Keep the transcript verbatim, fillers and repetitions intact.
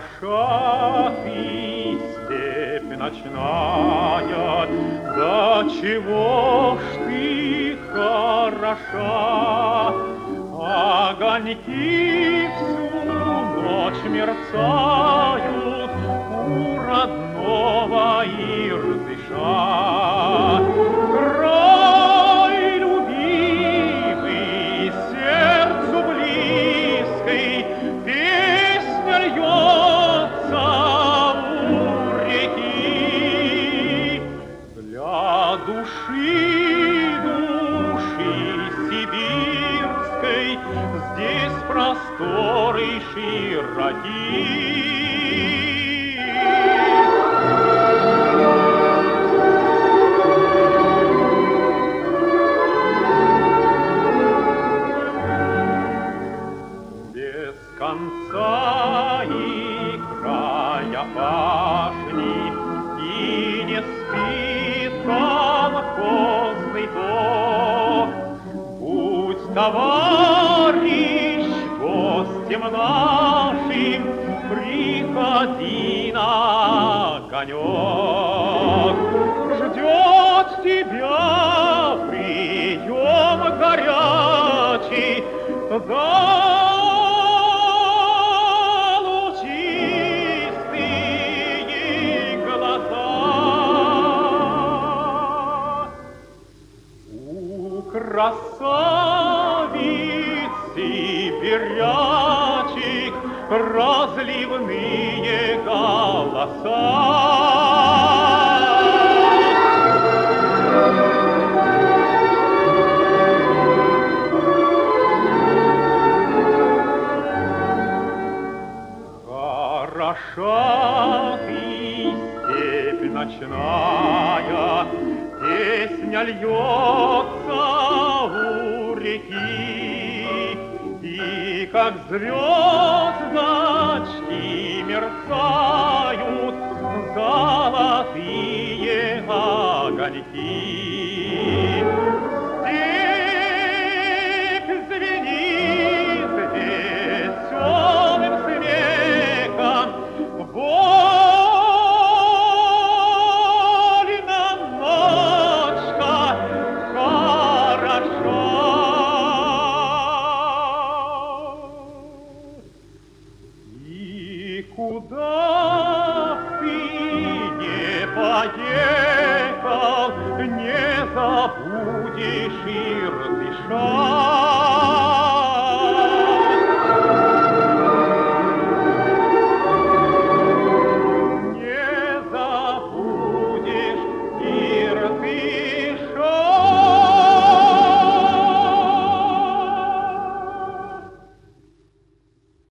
Хороша ты, степь ночная, да чего ж ты хороша? Огоньки всю ночь мерцают у родного Иртыша. Край любимый, сердцу близкий, песня льется у реки. Для души, души сибирской здесь просторы широки. Без конца и края башни и не спит колхозный дом. Будь, товарищ, гостем нашим, приходи на огонек. Ждет тебя прием горячий, да лучистые глаза. У красавиц сибирячек разливные голоса. Хороша ты, степь ночная, песня льется у реки, и как звездочки мерцают золотые огоньки. Степь звенит веселым смехом, больно ночка хороша. И куда ты не поехал, не забудешь Иртыша.